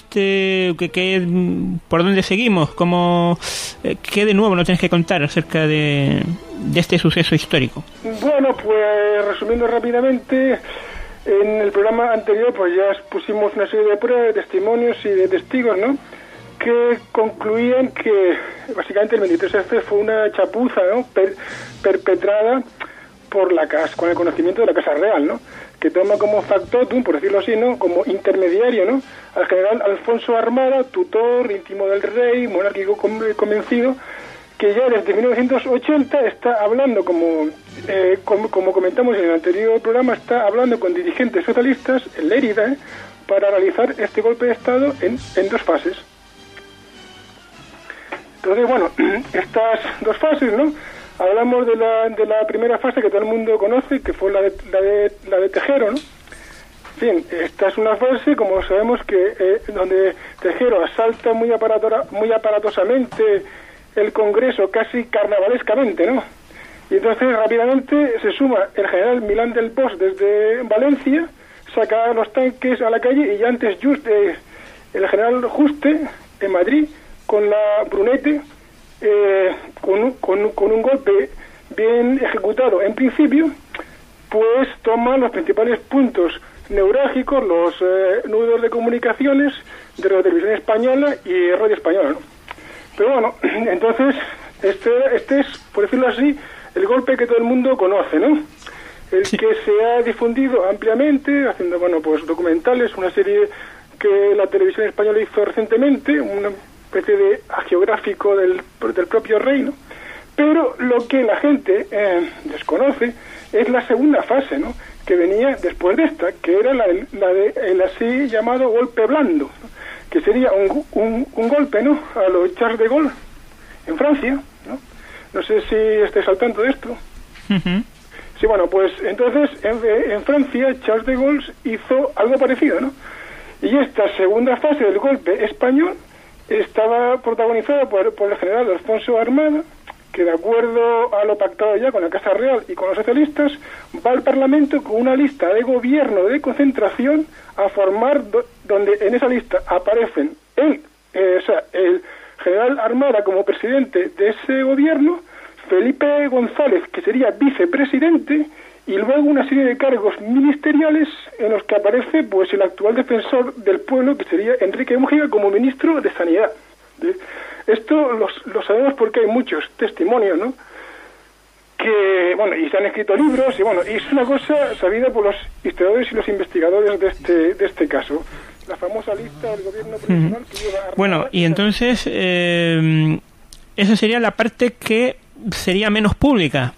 ¿por dónde seguimos? ¿Qué de nuevo nos tienes que contar acerca de este suceso histórico? Bueno, pues resumiendo rápidamente, en el programa anterior pues ya pusimos una serie de pruebas, de testimonios y de testigos, ¿no? Que concluían que básicamente el 23F fue una chapuza, ¿no? Perpetrada por la casa, con el conocimiento de la Casa Real, ¿no? Que toma como factotum, por decirlo así, ¿no? Como intermediario, ¿no? Al general Alfonso Armada, tutor íntimo del rey, monárquico convencido, que ya desde 1980 está hablando, como comentamos en el anterior programa, está hablando con dirigentes socialistas en Lérida, para realizar este golpe de Estado en dos fases. Entonces, bueno, estas dos fases, ¿no? hablamos de la primera fase que todo el mundo conoce, que fue la de Tejero, ¿no? En fin, esta es una fase, como sabemos, que donde Tejero asalta muy aparatosamente el Congreso, casi carnavalescamente, ¿no? Y entonces rápidamente se suma el general Milán del Bosch desde Valencia, saca los tanques a la calle, y ya antes el general Juste en Madrid con la Brunete, con un golpe bien ejecutado en principio, pues toma los principales puntos neurálgicos, los nudos de comunicaciones de la televisión española y radio española, ¿no? Pero bueno, entonces este es, por decirlo así, el golpe que todo el mundo conoce, ¿no? El que se ha difundido ampliamente, haciendo, bueno, pues documentales, una serie que la televisión española hizo recientemente, una especie de hagiográfico del propio rey, ¿no? Pero lo que la gente desconoce es la segunda fase, ¿no?, que venía después de esta, que era la de el así llamado golpe blando, ¿no?, que sería un golpe, ¿no?, a los Charles de Gaulle en Francia, ¿no? No sé si estáis al tanto de esto. Uh-huh. Sí, bueno, pues entonces en Francia Charles de Gaulle hizo algo parecido, ¿no? Y esta segunda fase del golpe español estaba protagonizada por el general Alfonso Armada, que de acuerdo a lo pactado ya con la Casa Real y con los socialistas, va al Parlamento con una lista de gobierno de concentración a formar, donde en esa lista aparecen el general Armada como presidente de ese gobierno, Felipe González, que sería vicepresidente, y luego una serie de cargos ministeriales en los que aparece pues el actual defensor del pueblo, que sería Enrique Mújica, como ministro de Sanidad. Esto lo sabemos porque hay muchos testimonios, ¿no?, que, bueno, y se han escrito libros, y bueno, y es una cosa sabida por los historiadores y los investigadores de este caso. La famosa lista del gobierno provisional que lleva a... Bueno, y entonces esa sería la parte que sería menos pública.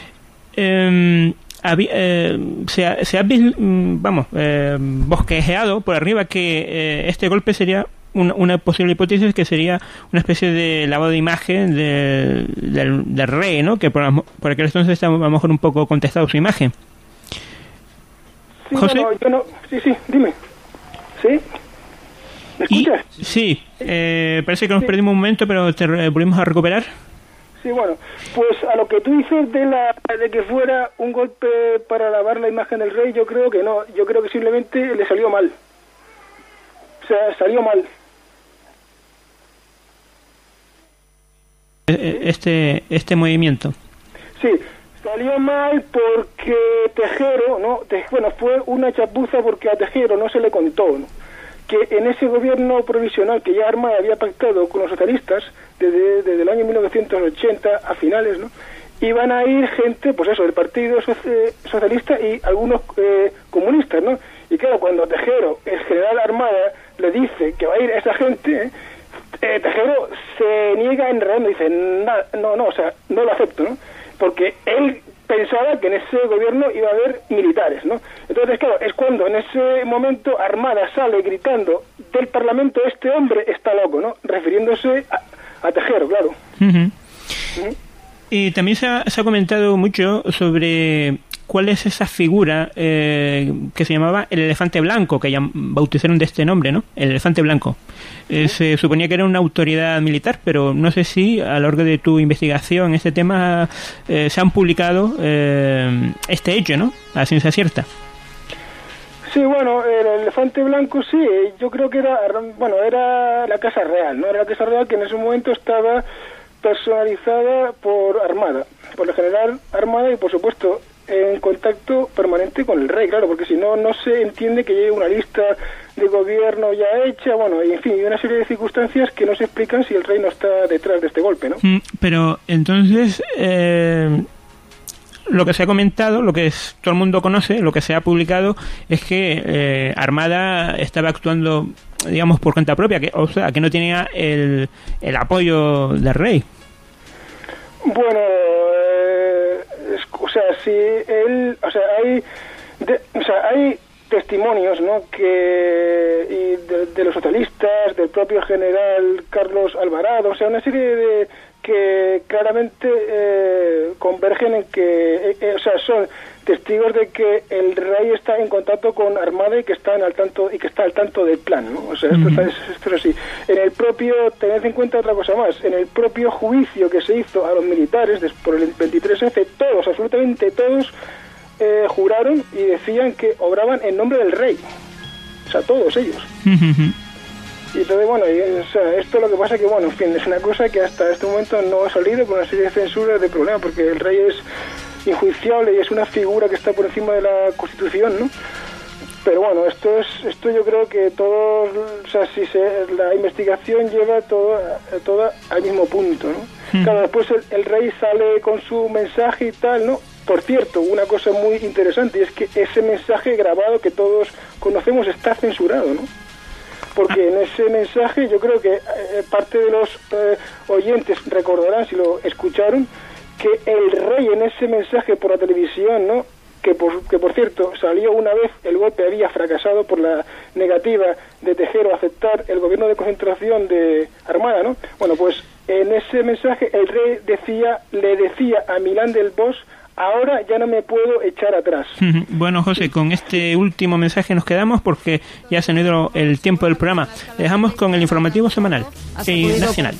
Se ha bosquejeado por arriba que este golpe sería una posible hipótesis, que sería una especie de lavado de imagen del rey, ¿no?, que por aquel entonces está a lo mejor un poco contestado su imagen. Sí, ¿José? Bueno, yo no... Sí, dime. ¿Sí? ¿Me escuchas? Sí, parece que nos perdimos un momento, pero te volvimos a recuperar. Sí, bueno, pues a lo que tú dices de que fuera un golpe para lavar la imagen del rey, yo creo que no. Yo creo que simplemente le salió mal. O sea, salió mal. Este movimiento. Sí, salió mal porque Tejero, ¿no? Fue una chapuza porque a Tejero no se le contó, ¿no?, que en ese gobierno provisional que ya Armada había pactado con los socialistas desde el año 1980 a finales, ¿no?, iban a ir gente, pues eso, del Partido Socialista y algunos comunistas, ¿no? Y claro, cuando Tejero, el general Armada, le dice que va a ir esa gente, Tejero se niega enredando, dice, no, o sea, no lo acepto, ¿no? Porque él pensaba que en ese gobierno iba a haber militares, ¿no? Entonces, claro, es cuando en ese momento Armada sale gritando del Parlamento, este hombre está loco, ¿no?, refiriéndose a Tejero, claro. Uh-huh. Uh-huh. Y también se ha comentado mucho sobre cuál es esa figura que se llamaba el elefante blanco, que ya bautizaron de este nombre, ¿no?, el elefante blanco. Se suponía que era una autoridad militar, pero no sé si a lo largo de tu investigación en este tema se han publicado este hecho, ¿no?, a ciencia cierta. Sí, bueno, el elefante blanco sí, yo creo que era la Casa Real, ¿no? Era la Casa Real que en ese momento estaba personalizada por Armada, por el general Armada, y por supuesto en contacto permanente con el rey, claro, porque si no, no se entiende que llegue una lista de gobierno ya hecha, bueno, y en fin, y una serie de circunstancias que no se explican si el rey no está detrás de este golpe, ¿no? Pero entonces, lo que se ha comentado, lo que todo el mundo conoce, lo que se ha publicado, es que Armada estaba actuando, digamos, por cuenta propia, o sea, que no tenía el apoyo del rey. Bueno, hay testimonios, ¿no?, que de los socialistas, del propio general Carlos Alvarado, o sea, una serie que claramente convergen en que, o sea, son testigos de que el rey está en contacto con Armada y que está al tanto del plan, ¿no? O sea, esto es así. En el propio, tened en cuenta otra cosa más, en el propio juicio que se hizo a los militares por el 23F, todos, absolutamente todos, juraron y decían que obraban en nombre del rey. O sea, todos ellos. Y entonces, bueno, o sea, esto lo que pasa que, bueno, en fin, es una cosa que hasta este momento no ha salido por una serie de censuras de problemas, porque el rey es injuiciable y es una figura que está por encima de la Constitución, ¿no? Pero bueno, esto yo creo que todo, o sea, la investigación lleva todo al mismo punto, ¿no? Claro, después el rey sale con su mensaje y tal, ¿no? Por cierto, una cosa muy interesante es que ese mensaje grabado que todos conocemos está censurado, ¿no? Porque en ese mensaje yo creo que parte de los oyentes recordarán, si lo escucharon, que el rey en ese mensaje por la televisión, ¿no? Que por cierto salió una vez, el golpe había fracasado por la negativa de Tejero a aceptar el gobierno de concentración de Armada, ¿no? Bueno, pues en ese mensaje el rey le decía a Milán del Bosch: ahora ya no me puedo echar atrás. Bueno, José, con este último mensaje nos quedamos porque ya se ha ido el tiempo del programa. Dejamos con el informativo semanal y nacional.